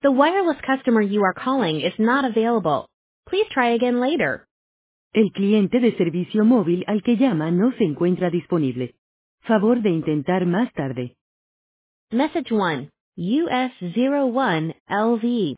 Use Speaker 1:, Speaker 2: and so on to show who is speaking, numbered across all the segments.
Speaker 1: The wireless customer you are calling is not available. Please try again later.
Speaker 2: El cliente de servicio móvil al que llama no se encuentra disponible. Favor de intentar más tarde.
Speaker 1: Message 1. US01LV.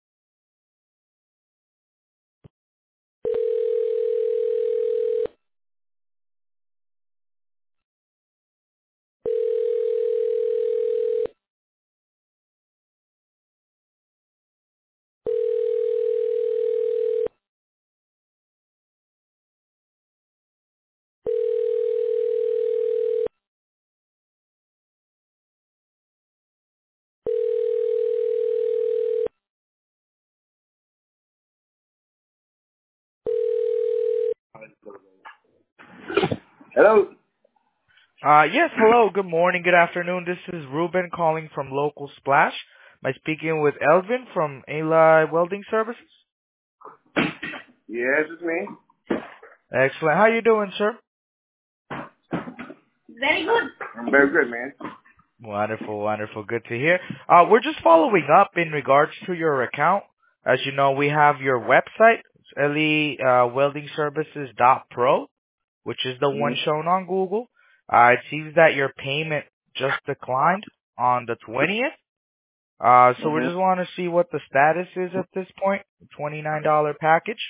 Speaker 3: Hello.
Speaker 4: Yes, hello, good morning, good afternoon. This is Ruben calling from Local Splash. Am I speaking with Elvin from Eli Welding Services?
Speaker 3: Yes, it's me.
Speaker 4: Excellent. How you doing, sir?
Speaker 3: Very good. I'm very good, man.
Speaker 4: Wonderful, wonderful. Good to hear. We're just following up in regards to your account. As you know, we have your website, LEWeldingServices.pro, which is the one shown on Google. It seems that your payment just declined on the 20th. So we just want to see what the status is at this point. The $29 package.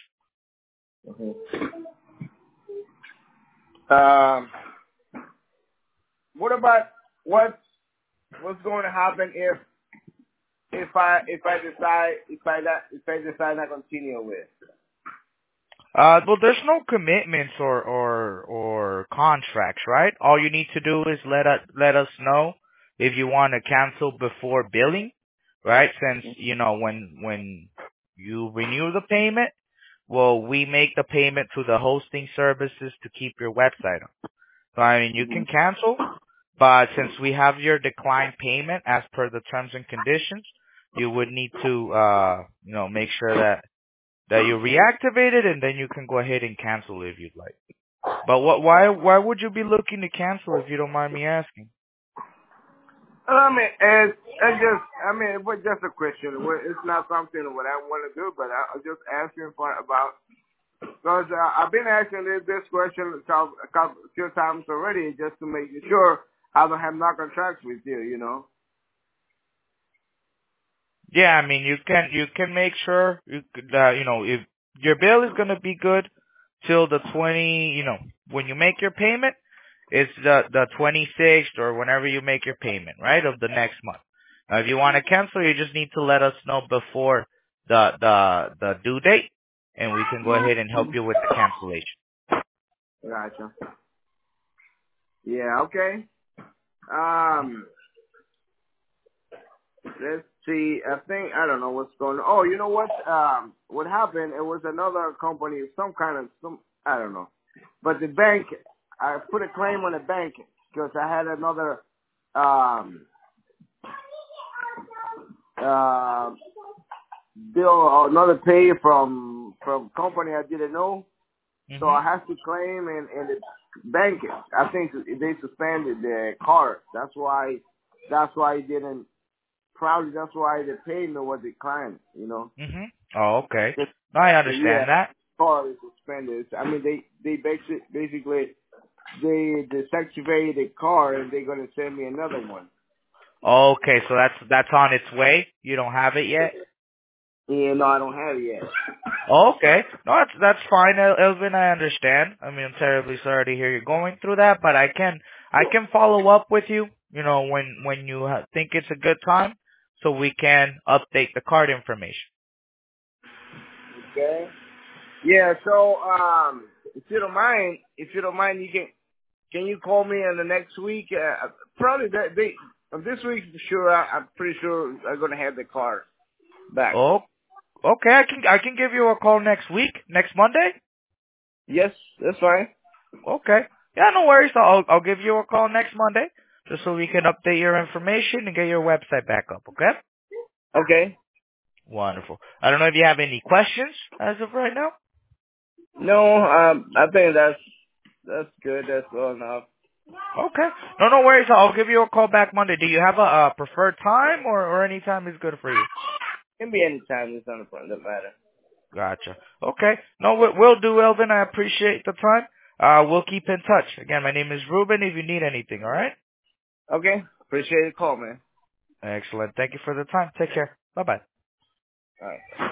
Speaker 3: What about what's going to happen if I decide not continue with?
Speaker 4: Well, there's no commitments or contracts, right? All you need to do is let us know if you want to cancel before billing, right? Since when you renew the payment, well, we make the payment to the hosting services to keep your website on. So I mean, you can cancel, but since we have your declined payment as per the terms and conditions, you would need to make sure that you reactivate it, and then you can go ahead and cancel if you'd like. But why would you be looking to cancel if you don't mind me asking?
Speaker 3: It was just a question. It's not something what I want to do, but I was just asking about, because I've been asking this question a few times already, just to make sure I don't have no contracts with you, you know.
Speaker 4: Yeah, I mean, you can make sure if your bill is going to be good till the 20, when you make your payment, it's the 26th or whenever you make your payment, right, of the next month. Now, if you want to cancel, you just need to let us know before the due date, and we can go ahead and help you with the cancellation.
Speaker 3: Gotcha. Yeah, okay. Let's see. I don't know what's going on. Oh, you know what? What happened? It was another company, I don't know. But the bank, I put a claim on the bank because I had another bill, another pay from company I didn't know. So I have to claim, and the bank, I think they suspended the card. That's why it didn't. Probably that's why the payment was declined, you know.
Speaker 4: Oh, okay. I understand that.
Speaker 3: Card is suspended. I mean, they basically they deactivated the card, and they're gonna send me another one.
Speaker 4: Okay, so that's on its way. You don't have it yet?
Speaker 3: Yeah, no, I don't have it yet.
Speaker 4: Okay. No, that's fine, Elvin. I understand. I mean, I'm terribly sorry to hear you're going through that, but I can follow up with you, when you think it's a good time, so we can update the card information.
Speaker 3: Okay. Yeah. So, if you don't mind, can you call me in the next week? Probably this week, sure. I'm pretty sure I'm gonna have the card back.
Speaker 4: Oh, okay. I can give you a call next week, next Monday.
Speaker 3: Yes, that's fine.
Speaker 4: Okay. Yeah, no worries. I'll give you a call next Monday, just so we can update your information and get your website back up. Okay.
Speaker 3: Okay.
Speaker 4: Wonderful. I don't know if you have any questions as of right now.
Speaker 3: No, I think that's good. That's well enough.
Speaker 4: Okay. No worries. I'll give you a call back Monday. Do you have a preferred time, or any time is good for you?
Speaker 3: Can be any time. It's not a problem. Doesn't matter.
Speaker 4: Gotcha. Okay. No, we'll do, Elvin. I appreciate the time. We'll keep in touch. Again, my name is Ruben if you need anything, all right?
Speaker 3: Okay. Appreciate the call, man.
Speaker 4: Excellent. Thank you for the time. Take care. Bye-bye.
Speaker 3: All right.